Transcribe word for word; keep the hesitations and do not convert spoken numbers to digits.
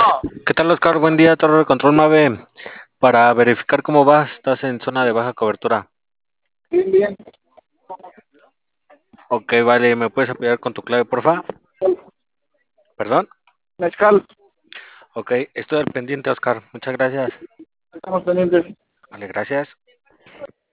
¿Qué tal, Oscar? Buen día, Torre de Control Mave. Para verificar cómo vas, estás en zona de baja cobertura. Bien, bien. Ok, vale, ¿me puedes apoyar con tu clave, porfa? ¿Perdón? Mezcal, Ok, estoy al pendiente, Oscar. Muchas gracias. estamos pendientes. Vale, gracias.